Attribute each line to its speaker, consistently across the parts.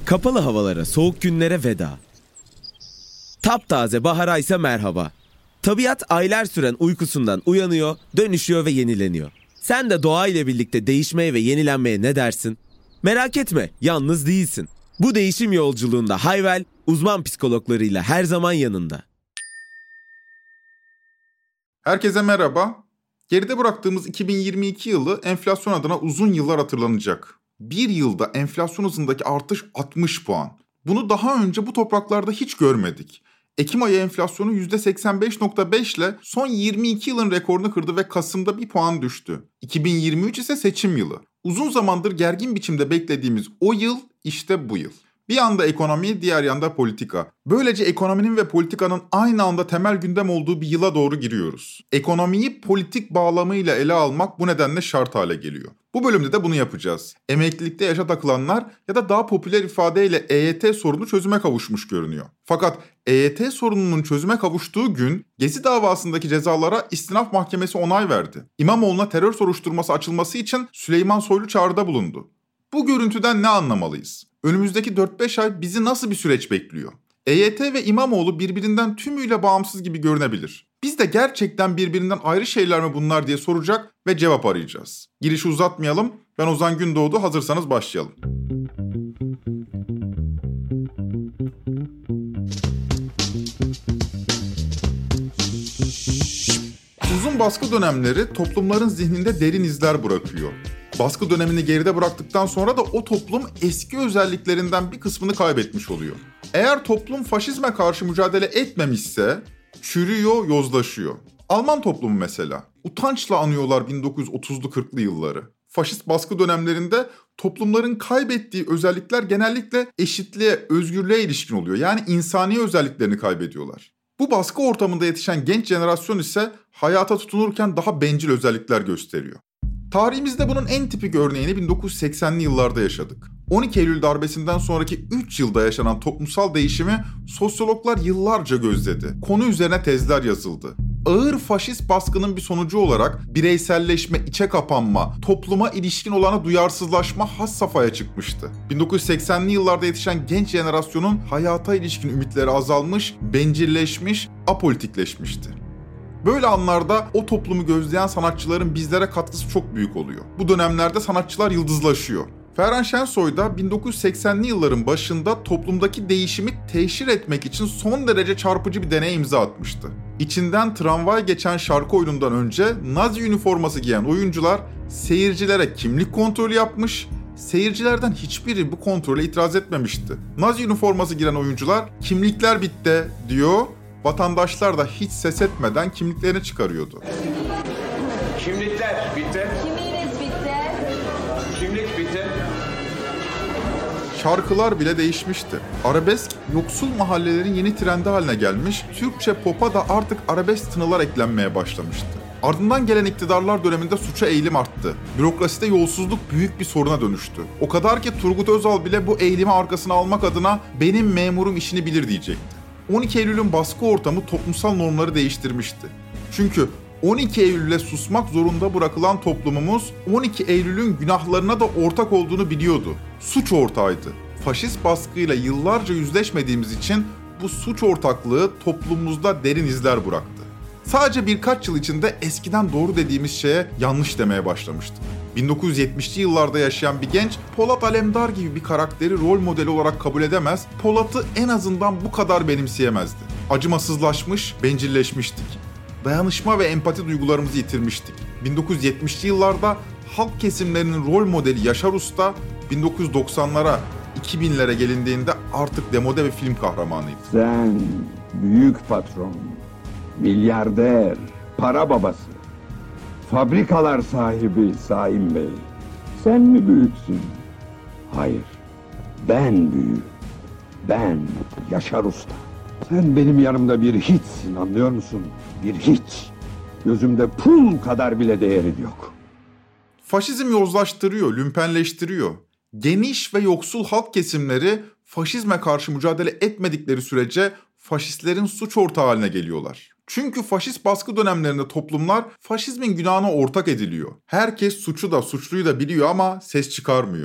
Speaker 1: Kapalı havalara, soğuk günlere veda. Taptaze bahara ise merhaba. Tabiat aylar süren uykusundan uyanıyor, dönüşüyor ve yenileniyor. Sen de doğa ile birlikte değişmeye ve yenilenmeye ne dersin? Merak etme, yalnız değilsin. Bu değişim yolculuğunda Hayvel, uzman psikologlarıyla her zaman yanında.
Speaker 2: Herkese merhaba. Geride bıraktığımız 2022 yılı enflasyon adına uzun yıllar hatırlanacak. Bir yılda enflasyon hızındaki artış 60 puan. Bunu daha önce bu topraklarda hiç görmedik. Ekim ayı enflasyonu %85.5 ile son 22 yılın rekorunu kırdı ve Kasım'da bir puan düştü. 2023 ise seçim yılı. Uzun zamandır gergin biçimde beklediğimiz o yıl işte bu yıl. Bir yanda ekonomi, diğer yanda politika. Böylece ekonominin ve politikanın aynı anda temel gündem olduğu bir yıla doğru giriyoruz. Ekonomiyi politik bağlamıyla ele almak bu nedenle şart hale geliyor. Bu bölümde de bunu yapacağız. Emeklilikte yaşa takılanlar ya da daha popüler ifadeyle EYT sorunu çözüme kavuşmuş görünüyor. Fakat EYT sorununun çözüme kavuştuğu gün Gezi davasındaki cezalara İstinaf Mahkemesi onay verdi. İmamoğlu'na terör soruşturması açılması için Süleyman Soylu çağrıda bulundu. Bu görüntüden ne anlamalıyız? Önümüzdeki 4-5 ay bizi nasıl bir süreç bekliyor? EYT ve İmamoğlu birbirinden tümüyle bağımsız gibi görünebilir. Biz de gerçekten birbirinden ayrı şeyler mi bunlar diye soracak ve cevap arayacağız. Girişi uzatmayalım. Ben Ozan Gündoğdu, hazırsanız başlayalım. Uzun baskı dönemleri toplumların zihninde derin izler bırakıyor. Baskı dönemini geride bıraktıktan sonra da o toplum eski özelliklerinden bir kısmını kaybetmiş oluyor. Eğer toplum faşizme karşı mücadele etmemişse çürüyor, yozlaşıyor. Alman toplumu mesela. Utançla anıyorlar 1930'lu 40'lı yılları. Faşist baskı dönemlerinde toplumların kaybettiği özellikler genellikle eşitliğe, özgürlüğe ilişkin oluyor. Yani insani özelliklerini kaybediyorlar. Bu baskı ortamında yetişen genç jenerasyon ise hayata tutunurken daha bencil özellikler gösteriyor. Tarihimizde bunun en tipik örneğini 1980'li yıllarda yaşadık. 12 Eylül darbesinden sonraki 3 yılda yaşanan toplumsal değişimi sosyologlar yıllarca gözledi. Konu üzerine tezler yazıldı. Ağır faşist baskının bir sonucu olarak bireyselleşme, içe kapanma, topluma ilişkin olana duyarsızlaşma has safhaya çıkmıştı. 1980'li yıllarda yetişen genç jenerasyonun hayata ilişkin ümitleri azalmış, bencilleşmiş, apolitikleşmişti. Böyle anlarda o toplumu gözleyen sanatçıların bizlere katkısı çok büyük oluyor. Bu dönemlerde sanatçılar yıldızlaşıyor. Ferhan Şensoy da 1980'li yılların başında toplumdaki değişimi teşhir etmek için son derece çarpıcı bir deneye imza atmıştı. İçinden tramvay geçen şarkı oyunundan önce Nazi üniforması giyen oyuncular seyircilere kimlik kontrolü yapmış, seyircilerden hiçbiri bu kontrole itiraz etmemişti. Nazi üniforması giren oyuncular kimlikler bitti diyor, vatandaşlar da hiç ses etmeden kimliklerini çıkarıyordu.
Speaker 3: Kimlikler bitti.
Speaker 4: Kimliğiniz bitti.
Speaker 3: Kimlik bitti.
Speaker 2: Şarkılar bile değişmişti. Arabesk, yoksul mahallelerin yeni trendi haline gelmiş, Türkçe pop'a da artık arabesk tınılar eklenmeye başlamıştı. Ardından gelen iktidarlar döneminde suça eğilim arttı. Bürokraside yolsuzluk büyük bir soruna dönüştü. O kadar ki Turgut Özal bile bu eğilimi arkasına almak adına benim memurum işini bilir diyecekti. 12 Eylül'ün baskı ortamı toplumsal normları değiştirmişti. Çünkü 12 Eylül'e susmak zorunda bırakılan toplumumuz 12 Eylül'ün günahlarına da ortak olduğunu biliyordu. Suç ortağıydı. Faşist baskıyla yıllarca yüzleşmediğimiz için bu suç ortaklığı toplumumuzda derin izler bıraktı. Sadece birkaç yıl içinde eskiden doğru dediğimiz şeye yanlış demeye başlamıştık. 1970'li yıllarda yaşayan bir genç Polat Alemdar gibi bir karakteri rol modeli olarak kabul edemez, Polat'ı en azından bu kadar benimseyemezdi. Acımasızlaşmış, bencilleşmiştik. Dayanışma ve empati duygularımızı yitirmiştik. 1970'li yıllarda halk kesimlerinin rol modeli Yaşar Usta, 1990'lara, 2000'lere gelindiğinde artık demode ve film kahramanıydı.
Speaker 5: Sen büyük patron, milyarder, para babası, fabrikalar sahibi Saim Bey. Sen mi büyüksün? Hayır, ben büyüğüm. Ben Yaşar Usta. Sen benim yanımda bir hiçsin, anlıyor musun? Bir hiç. Gözümde pul kadar bile değerin yok.
Speaker 2: Faşizm yozlaştırıyor, lümpenleştiriyor. Geniş ve yoksul halk kesimleri faşizme karşı mücadele etmedikleri sürece faşistlerin suç ortağı haline geliyorlar. Çünkü faşist baskı dönemlerinde toplumlar faşizmin günahına ortak ediliyor. Herkes suçu da suçluyu da biliyor ama ses çıkarmıyor.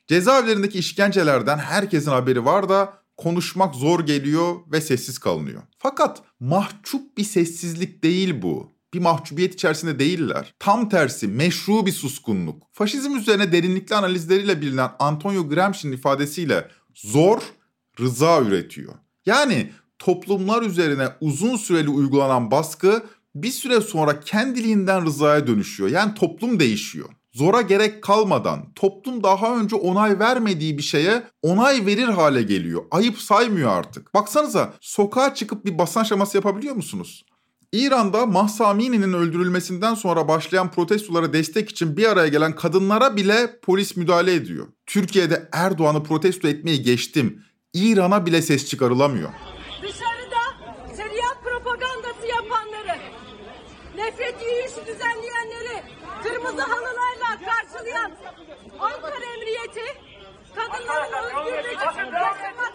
Speaker 2: Cezaevlerindeki işkencelerden herkesin haberi var da konuşmak zor geliyor ve sessiz kalınıyor. Fakat mahcup bir sessizlik değil bu. Bir mahcubiyet içerisinde değiller. Tam tersi meşru bir suskunluk. Faşizm üzerine derinlikli analizleriyle bilinen Antonio Gramsci'nin ifadesiyle zor rıza üretiyor. Yani toplumlar üzerine uzun süreli uygulanan baskı bir süre sonra kendiliğinden rızaya dönüşüyor. Yani toplum değişiyor. Zora gerek kalmadan toplum daha önce onay vermediği bir şeye onay verir hale geliyor. Ayıp saymıyor artık. Baksanıza sokağa çıkıp bir basın şaması yapabiliyor musunuz? İran'da Mahsa Amini'nin öldürülmesinden sonra başlayan protestolara destek için bir araya gelen kadınlara bile polis müdahale ediyor. Türkiye'de Erdoğan'ı protesto etmeyi geçtim. İran'a bile ses çıkarılamıyor.
Speaker 4: Dışarıda şeriat propagandası yapanları, nefret yürüyüşü düzenleyenleri kırmızı halılarla karşılayan Ankara Emniyeti, kadınların özgürlüğü için yaşamak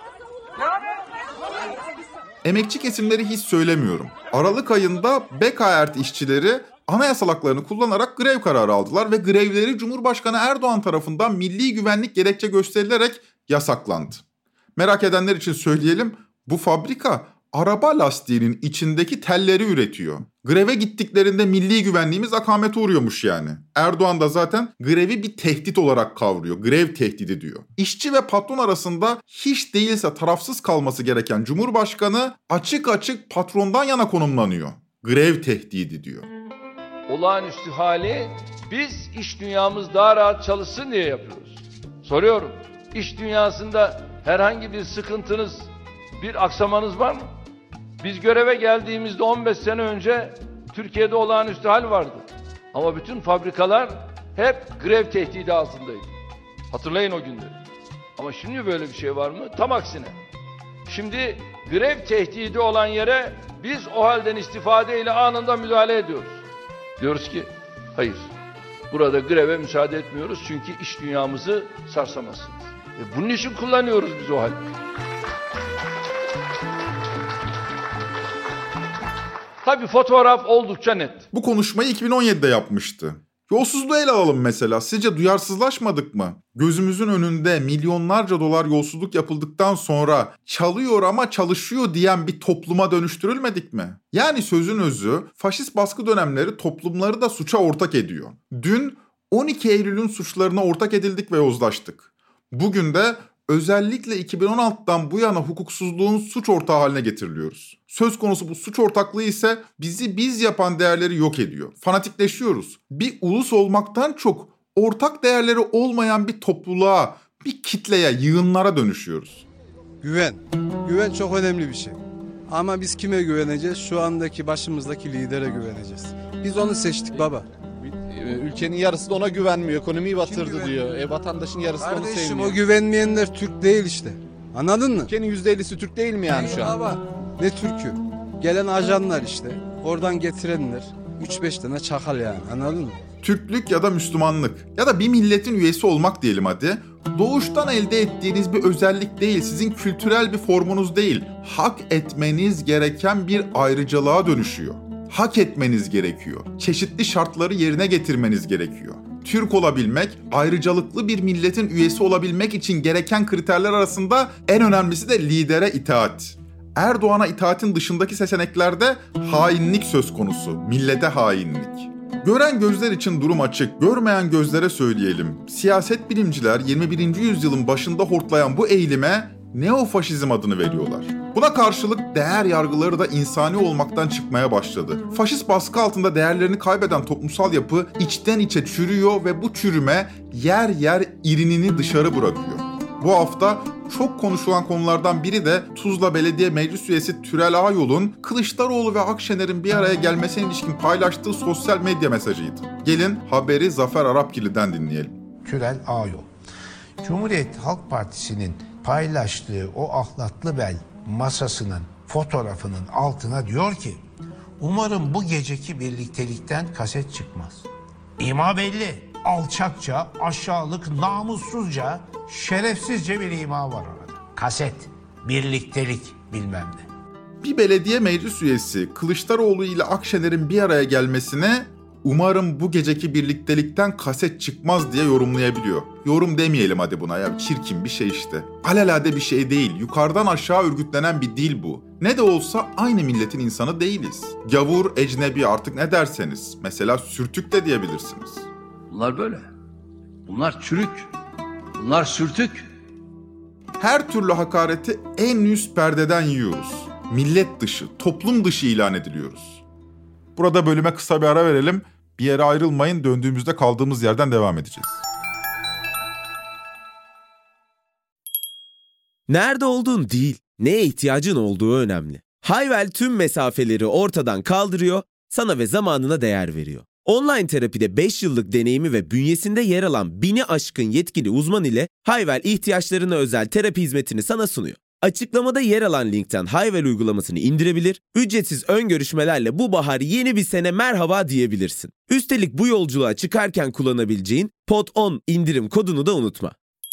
Speaker 2: Emekçi kesimleri hiç söylemiyorum. Aralık ayında Bekaert işçileri anayasal haklarını kullanarak grev kararı aldılar ve grevleri Cumhurbaşkanı Erdoğan tarafından milli güvenlik gerekçe gösterilerek yasaklandı. Merak edenler için söyleyelim, bu fabrika araba lastiğinin içindeki telleri üretiyor. Greve gittiklerinde milli güvenliğimiz akamete uğruyormuş yani. Erdoğan da zaten grevi bir tehdit olarak kavruyor. Grev tehdidi diyor. İşçi ve patron arasında hiç değilse tarafsız kalması gereken Cumhurbaşkanı açık açık patrondan yana konumlanıyor. Grev tehdidi diyor.
Speaker 6: Olağanüstü hali biz iş dünyamız daha rahat çalışsın diye yapıyoruz. Soruyorum, iş dünyasında herhangi bir sıkıntınız, bir aksamanız var mı? Biz göreve geldiğimizde 15 sene önce Türkiye'de olağanüstü hal vardı. Ama bütün fabrikalar hep grev tehdidi altındaydı. Hatırlayın o günleri. Ama şimdi böyle bir şey var mı? Tam aksine. Şimdi grev tehdidi olan yere biz o halden istifadeyle anında müdahale ediyoruz. Diyoruz ki hayır, burada greve müsaade etmiyoruz çünkü iş dünyamızı sarsamazsınız. Bunun için kullanıyoruz biz o halde. Tabii fotoğraf oldukça net.
Speaker 2: Bu konuşmayı 2017'de yapmıştı. Yolsuzluğu ele alalım mesela. Sizce duyarsızlaşmadık mı? Gözümüzün önünde milyonlarca dolar yolsuzluk yapıldıktan sonra çalıyor ama çalışıyor diyen bir topluma dönüştürülmedik mi? Yani sözün özü, faşist baskı dönemleri toplumları da suça ortak ediyor. Dün 12 Eylül'ün suçlarına ortak edildik ve yozlaştık. Bugün de özellikle 2016'dan bu yana hukuksuzluğun suç ortağı haline getiriliyoruz. Söz konusu bu suç ortaklığı ise bizi biz yapan değerleri yok ediyor. Fanatikleşiyoruz. Bir ulus olmaktan çok ortak değerleri olmayan bir topluluğa, bir kitleye, yığınlara dönüşüyoruz.
Speaker 7: Güven. Güven çok önemli bir şey. Ama biz kime güveneceğiz? Şu andaki başımızdaki lidere güveneceğiz. Biz onu seçtik baba.
Speaker 8: Ülkenin yarısı da ona güvenmiyor. Ekonomiyi batırdı diyor. Vatandaşın yarısı da onu
Speaker 7: Kardeşim
Speaker 8: sevmiyor.
Speaker 7: o güvenmeyenler Türk değil işte. Anladın mı?
Speaker 8: Ülkenin %50'si Türk değil mi yani şu an?
Speaker 7: Baba ne Türk'ü? Gelen ajanlar işte. Oradan getirenler. 3-5 tane çakal yani. Anladın mı?
Speaker 2: Türklük ya da Müslümanlık ya da bir milletin üyesi olmak diyelim hadi. Doğuştan elde ettiğiniz bir özellik değil, sizin kültürel bir formunuz değil. Hak etmeniz gereken bir ayrıcalığa dönüşüyor. Hak etmeniz gerekiyor. Çeşitli şartları yerine getirmeniz gerekiyor. Türk olabilmek, ayrıcalıklı bir milletin üyesi olabilmek için gereken kriterler arasında en önemlisi de lidere itaat. Erdoğan'a itaatin dışındaki seçeneklerde hainlik söz konusu, millete hainlik. Gören gözler için durum açık, görmeyen gözlere söyleyelim. Siyaset bilimciler 21. yüzyılın başında hortlayan bu eğilime neofaşizm adını veriyorlar. Buna karşılık değer yargıları da insani olmaktan çıkmaya başladı. Faşist baskı altında değerlerini kaybeden toplumsal yapı içten içe çürüyor ve bu çürüme yer yer irinini dışarı bırakıyor. Bu hafta çok konuşulan konulardan biri de Tuzla Belediye Meclis Üyesi Türel Ayol'un Kılıçdaroğlu ve Akşener'in bir araya gelmesine ilişkin paylaştığı sosyal medya mesajıydı. Gelin haberi Zafer Arapgirli'den dinleyelim.
Speaker 9: Türel Ayol, Cumhuriyet Halk Partisi'nin paylaştığı o ahlatlı bel masasının fotoğrafının altına diyor ki, umarım bu geceki birliktelikten kaset çıkmaz. İma belli, alçakça, aşağılık, namussuzca, şerefsizce bir ima var orada. Kaset, birliktelik bilmem ne.
Speaker 2: Bir belediye meclis üyesi Kılıçdaroğlu ile Akşener'in bir araya gelmesine umarım bu geceki birliktelikten kaset çıkmaz diye yorumlayabiliyor. Yorum demeyelim hadi buna ya, çirkin bir şey işte. Alelade bir şey değil, yukarıdan aşağı örgütlenen bir dil bu. Ne de olsa aynı milletin insanı değiliz. Gavur, ecnebi, artık ne derseniz. Mesela sürtük de diyebilirsiniz.
Speaker 10: Bunlar böyle. Bunlar çürük. Bunlar sürtük.
Speaker 2: Her türlü hakareti en üst perdeden yiyoruz. Millet dışı, toplum dışı ilan ediliyoruz. Burada bölüme kısa bir ara verelim. Bir yere ayrılmayın, döndüğümüzde kaldığımız yerden devam edeceğiz.
Speaker 1: Nerede olduğun değil, neye ihtiyacın olduğu önemli. Hayvel tüm mesafeleri ortadan kaldırıyor, sana ve zamanına değer veriyor. Online terapide 5 yıllık deneyimi ve bünyesinde yer alan 1000'i aşkın yetkili uzman ile Hayvel ihtiyaçlarına özel terapi hizmetini sana sunuyor. Açıklamada yer alan linkten Hayvel uygulamasını indirebilir, ücretsiz ön görüşmelerle bu bahar yeni bir sene merhaba diyebilirsin. Üstelik bu yolculuğa çıkarken kullanabileceğin POD10 indirim kodunu da unutma.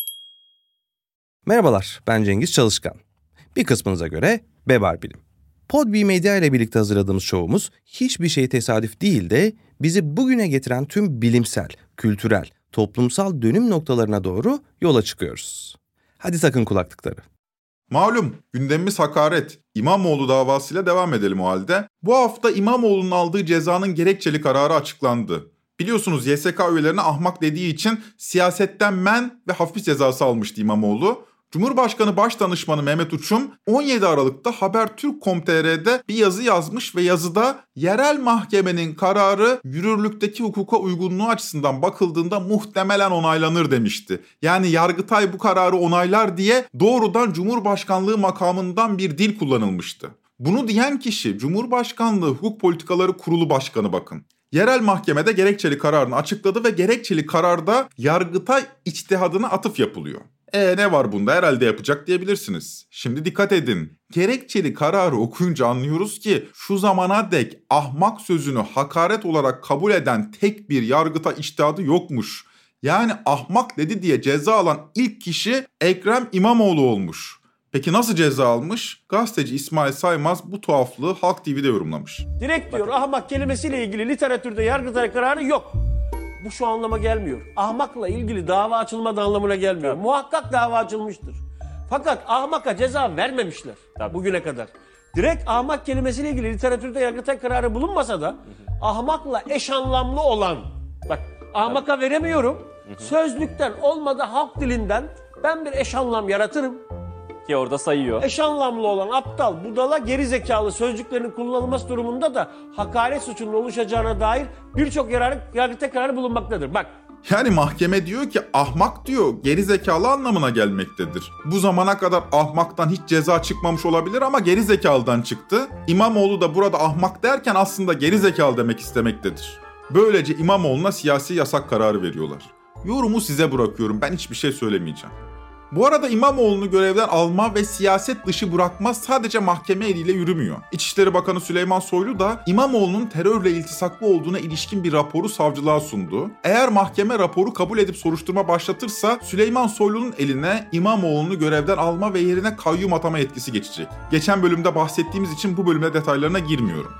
Speaker 11: Merhabalar, ben Cengiz Çalışkan. Bir kısmınıza göre Bebar Bilim. Podbi Medya ile birlikte hazırladığımız şovumuz hiçbir şey tesadüf değil de bizi bugüne getiren tüm bilimsel, kültürel, toplumsal dönüm noktalarına doğru yola çıkıyoruz. Hadi takın kulaklıkları.
Speaker 2: Malum gündemimiz hakaret. İmamoğlu davasıyla devam edelim o halde. Bu hafta İmamoğlu'nun aldığı cezanın gerekçeli kararı açıklandı. Biliyorsunuz YSK üyelerine ahmak dediği için siyasetten men ve hafif cezası almıştı İmamoğlu. Cumhurbaşkanı Başdanışmanı Mehmet Uçum 17 Aralık'ta Habertürk.com.tr'de bir yazı yazmış ve yazıda yerel mahkemenin kararı yürürlükteki hukuka uygunluğu açısından bakıldığında muhtemelen onaylanır demişti. Yani Yargıtay bu kararı onaylar diye doğrudan Cumhurbaşkanlığı makamından bir dil kullanılmıştı. Bunu diyen kişi Cumhurbaşkanlığı Hukuk Politikaları Kurulu Başkanı bakın. Yerel mahkemede gerekçeli kararını açıkladı ve gerekçeli kararda Yargıtay içtihadına atıf yapılıyor. Ne var bunda, herhalde yapacak diyebilirsiniz. Şimdi dikkat edin. Gerekçeli kararı okuyunca anlıyoruz ki şu zamana dek ahmak sözünü hakaret olarak kabul eden tek bir Yargıtay içtihadı yokmuş. Yani ahmak dedi diye ceza alan ilk kişi Ekrem İmamoğlu olmuş. Peki nasıl ceza almış? Gazeteci İsmail Saymaz bu tuhaflığı Halk TV'de yorumlamış.
Speaker 12: Direkt diyor, ahmak kelimesiyle ilgili literatürde Yargıtay kararı yok. Bu şu anlama gelmiyor. Ahmakla ilgili dava açılmadığı anlamına gelmiyor. Tabii. Muhakkak dava açılmıştır. Fakat ahmaka ceza vermemişler bugüne kadar. Direkt ahmak kelimesiyle ilgili literatürde Yargıtay kararı bulunmasa da ahmakla eş anlamlı olan, bak ahmaka veremiyorum, sözlükten olmadı halk dilinden ben bir eş anlam yaratırım.
Speaker 13: Ki orada sayıyor.
Speaker 12: Eş anlamlı olan aptal, budala, gerizekalı sözcüklerinin kullanılması durumunda da hakaret suçunun oluşacağına dair birçok Yargıtay kararı bulunmaktadır. Bak.
Speaker 2: Yani mahkeme diyor ki ahmak diyor gerizekalı anlamına gelmektedir. Bu zamana kadar ahmaktan hiç ceza çıkmamış olabilir ama gerizekalıdan çıktı. İmamoğlu da burada ahmak derken aslında gerizekalı demek istemektedir. Böylece İmamoğlu'na siyasi yasak kararı veriyorlar. Yorumu size bırakıyorum, ben hiçbir şey söylemeyeceğim. Bu arada İmamoğlu'nu görevden alma ve siyaset dışı bırakma sadece mahkeme eliyle yürümüyor. İçişleri Bakanı Süleyman Soylu da İmamoğlu'nun terörle iltisaklı olduğuna ilişkin bir raporu savcılığa sundu. Eğer mahkeme raporu kabul edip soruşturma başlatırsa Süleyman Soylu'nun eline İmamoğlu'nu görevden alma ve yerine kayyum atama yetkisi geçecek. Geçen bölümde bahsettiğimiz için bu bölümde detaylarına girmiyorum.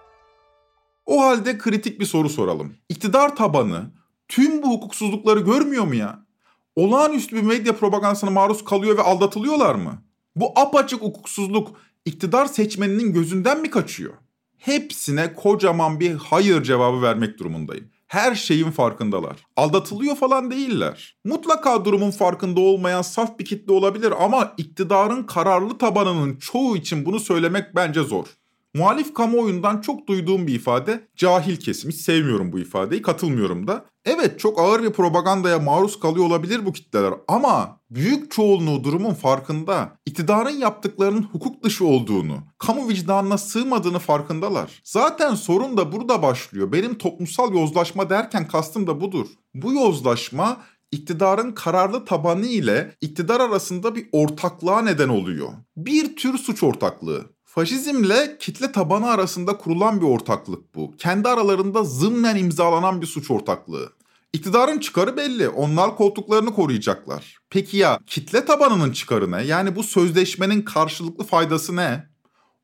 Speaker 2: O halde kritik bir soru soralım. İktidar tabanı tüm bu hukuksuzlukları görmüyor mu ya? Olağanüstü bir medya propagandasına maruz kalıyor ve aldatılıyorlar mı? Bu apaçık hukuksuzluk iktidar seçmeninin gözünden mi kaçıyor? Hepsine kocaman bir hayır cevabı vermek durumundayım. Her şeyin farkındalar. Aldatılıyor falan değiller. Mutlaka durumun farkında olmayan saf bir kitle olabilir ama iktidarın kararlı tabanının çoğu için bunu söylemek bence zor. Muhalif kamuoyundan çok duyduğum bir ifade, cahil kesim. Hiç sevmiyorum bu ifadeyi, katılmıyorum da. Evet, çok ağır bir propagandaya maruz kalıyor olabilir bu kitleler ama büyük çoğunluğu durumun farkında. İktidarın yaptıklarının hukuk dışı olduğunu, kamu vicdanına sığmadığını farkındalar. Zaten sorun da burada başlıyor. Benim toplumsal yozlaşma derken kastım da budur. Bu yozlaşma iktidarın kararlı tabanı ile iktidar arasında bir ortaklığa neden oluyor. Bir tür suç ortaklığı. Faşizmle kitle tabanı arasında kurulan bir ortaklık bu. Kendi aralarında zımnen imzalanan bir suç ortaklığı. İktidarın çıkarı belli. Onlar koltuklarını koruyacaklar. Peki ya kitle tabanının çıkarı ne? Yani bu sözleşmenin karşılıklı faydası ne?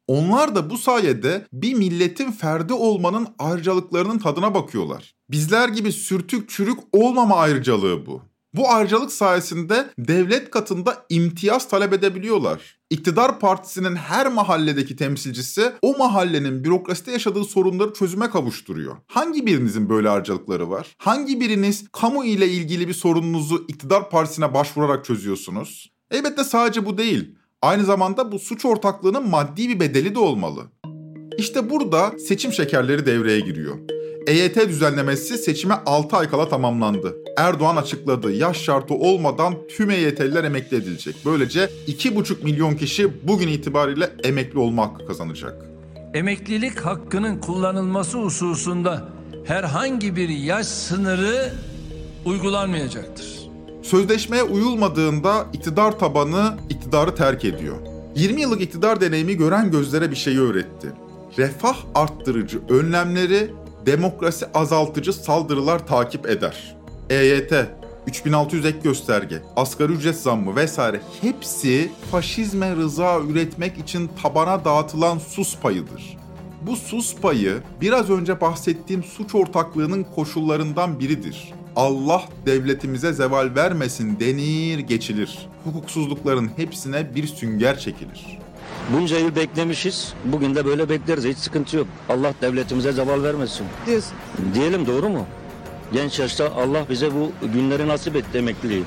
Speaker 2: Onlar da bu sayede bir milletin ferdi olmanın ayrıcalıklarının tadına bakıyorlar. Bizler gibi sürtük çürük olmama ayrıcalığı bu. Bu ayrıcalık sayesinde devlet katında imtiyaz talep edebiliyorlar. İktidar partisinin her mahalledeki temsilcisi o mahallenin bürokraside yaşadığı sorunları çözüme kavuşturuyor. Hangi birinizin böyle ayrıcalıkları var? Hangi biriniz kamu ile ilgili bir sorununuzu iktidar partisine başvurarak çözüyorsunuz? Elbette sadece bu değil. Aynı zamanda bu suç ortaklığının maddi bir bedeli de olmalı. İşte burada seçim şekerleri devreye giriyor. EYT düzenlemesi seçime 6 ay kala tamamlandı. Erdoğan açıkladı, yaş şartı olmadan tüm EYT'liler emekli edilecek. Böylece 2,5 milyon kişi bugün itibariyle emekli olma hakkı kazanacak.
Speaker 14: Emeklilik hakkının kullanılması hususunda herhangi bir yaş sınırı uygulanmayacaktır.
Speaker 2: Sözleşmeye uyulmadığında iktidar tabanı iktidarı terk ediyor. 20 yıllık iktidar deneyimi gören gözlere bir şeyi öğretti. Refah arttırıcı önlemleri demokrasi azaltıcı saldırılar takip eder. EYT, 3600 ek gösterge, asgari ücret zammı vesaire hepsi faşizme rıza üretmek için tabana dağıtılan sus payıdır. Bu sus payı biraz önce bahsettiğim suç ortaklığının koşullarından biridir. Allah devletimize zeval vermesin denir geçilir. Hukuksuzlukların hepsine bir sünger çekilir.
Speaker 15: Bunca yıl beklemişiz. Bugün de böyle bekleriz. Hiç sıkıntı yok. Allah devletimize zeval vermesin. Diyelim, doğru mu? Genç yaşta Allah bize bu günleri nasip etti, emekliliği.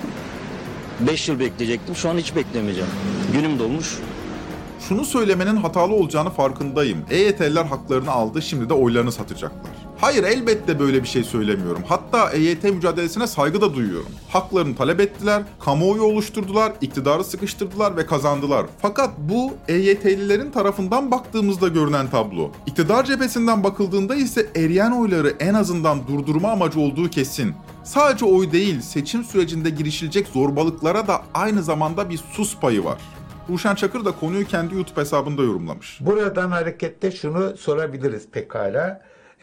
Speaker 15: 5 yıl bekleyecektim. Şu an hiç beklemeyeceğim. Günüm dolmuş.
Speaker 2: Şunu söylemenin hatalı olacağını farkındayım. EYT'liler haklarını aldı, şimdi de oylarını satacaklar. Hayır, elbette böyle bir şey söylemiyorum. Hatta EYT mücadelesine saygı da duyuyorum. Haklarını talep ettiler, kamuoyu oluşturdular, iktidarı sıkıştırdılar ve kazandılar. Fakat bu EYT'lilerin tarafından baktığımızda görünen tablo. İktidar cephesinden bakıldığında ise eriyen oyları en azından durdurma amacı olduğu kesin. Sadece oy değil, seçim sürecinde girişilecek zorbalıklara da aynı zamanda bir sus payı var. Ruşen Çakır da konuyu kendi YouTube hesabında yorumlamış.
Speaker 9: Buradan hareketle şunu sorabiliriz pekala.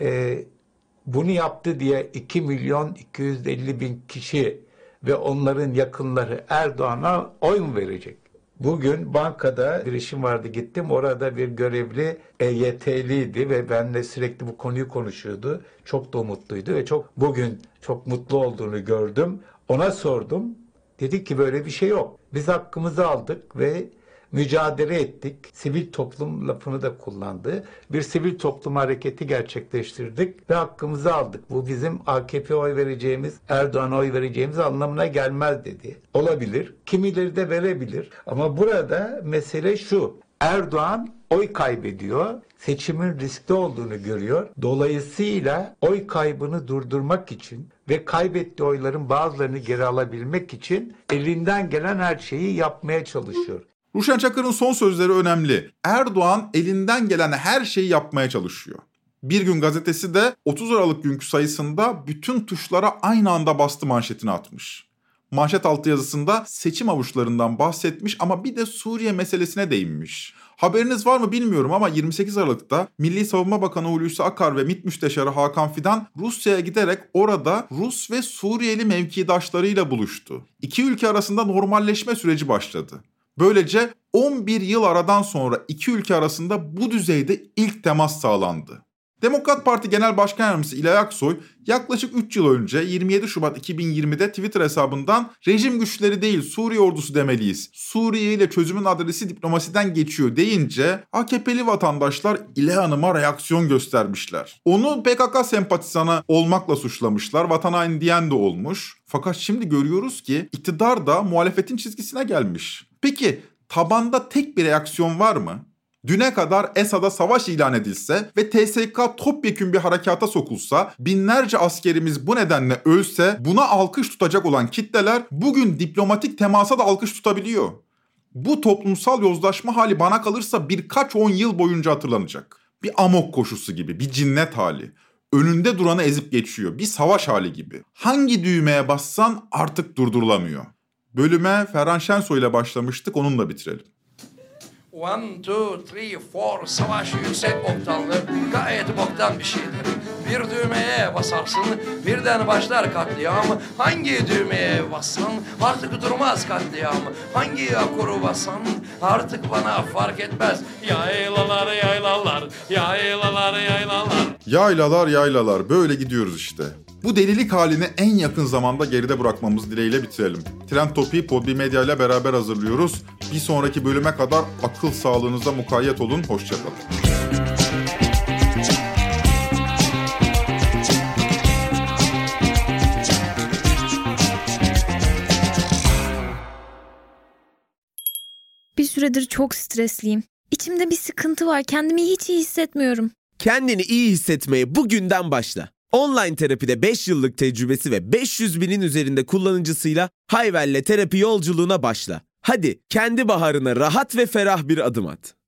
Speaker 9: Bunu yaptı diye 2.250.000 kişi ve onların yakınları Erdoğan'a oy mu verecek? Bugün bankada bir işim vardı, gittim. Orada bir görevli EYT'liydi ve benimle sürekli bu konuyu konuşuyordu. Çok da umutluydu ve bugün çok mutlu olduğunu gördüm. Ona sordum. Dedi ki böyle bir şey yok. Biz hakkımızı aldık ve mücadele ettik. Sivil toplum lafını da kullandı. Bir sivil toplum hareketi gerçekleştirdik ve hakkımızı aldık. Bu bizim AKP'ye oy vereceğimiz, Erdoğan'a oy vereceğimiz anlamına gelmez dedi. Olabilir. Kimileri de verebilir. Ama burada mesele şu. Erdoğan oy kaybediyor. Seçimin riskli olduğunu görüyor. Dolayısıyla oy kaybını durdurmak için ve kaybettiği oyların bazılarını geri alabilmek için elinden gelen her şeyi yapmaya çalışıyor.
Speaker 2: Ruşen Çakır'ın son sözleri önemli. Erdoğan elinden gelen her şeyi yapmaya çalışıyor. Bir Gün gazetesi de 30 Aralık günkü sayısında bütün tuşlara aynı anda bastı manşetini atmış. Manşet altı yazısında seçim avuçlarından bahsetmiş ama bir de Suriye meselesine değinmiş. Haberiniz var mı bilmiyorum ama 28 Aralık'ta Milli Savunma Bakanı Hulusi Akar ve MİT Müsteşarı Hakan Fidan Rusya'ya giderek orada Rus ve Suriyeli mevkidaşlarıyla buluştu. İki ülke arasında normalleşme süreci başladı. Böylece 11 yıl aradan sonra iki ülke arasında bu düzeyde ilk temas sağlandı. Demokrat Parti Genel Başkan Yardımcısı İlay Aksoy yaklaşık 3 yıl önce 27 Şubat 2020'de Twitter hesabından rejim güçleri değil Suriye ordusu demeliyiz. Suriye ile çözümün adresi diplomasiden geçiyor deyince AKP'li vatandaşlar İlay Hanım'a reaksiyon göstermişler. Onu PKK sempatizanı olmakla suçlamışlar. Vatan haini diyen de olmuş. Fakat şimdi görüyoruz ki iktidar da muhalefetin çizgisine gelmiş. Peki tabanda tek bir reaksiyon var mı? Düne kadar Esad'a savaş ilan edilse ve TSK topyekün bir harekata sokulsa, binlerce askerimiz bu nedenle ölse buna alkış tutacak olan kitleler bugün diplomatik temasa da alkış tutabiliyor. Bu toplumsal yozlaşma hali bana kalırsa birkaç 10 yıl boyunca hatırlanacak. Bir amok koşusu gibi, bir cinnet hali. Önünde duranı ezip geçiyor, bir savaş hali gibi. Hangi düğmeye bassan artık durdurulamıyor. Bölüme Ferhan Şensoy ile başlamıştık, onunla bitirelim.
Speaker 16: 1, 2, 3, 4 savaş yüksek oktanlı gayet boktan bir şeydir. Bir düğmeye basarsın, birden başlar katliam. Hangi düğmeye bassan artık durmaz katliam. Hangi akuru bassan artık bana fark etmez. Yaylalar yaylalar, yaylalar yaylalar.
Speaker 2: Yaylalar yaylalar, böyle gidiyoruz işte. Bu delilik halini en yakın zamanda geride bırakmamız dileğiyle bitirelim. Trend Topi'yi Podbi Medya ile beraber hazırlıyoruz. Bir sonraki bölüme kadar akıl sağlığınıza mukayyet olun. Hoşçakalın.
Speaker 17: Bir süredir çok stresliyim. İçimde bir sıkıntı var. Kendimi hiç iyi hissetmiyorum.
Speaker 1: Kendini iyi hissetmeye bugünden başla. Online terapide 5 yıllık tecrübesi ve 500 binin üzerinde kullanıcısıyla Hayvel'le terapi yolculuğuna başla. Hadi kendi baharına rahat ve ferah bir adım at.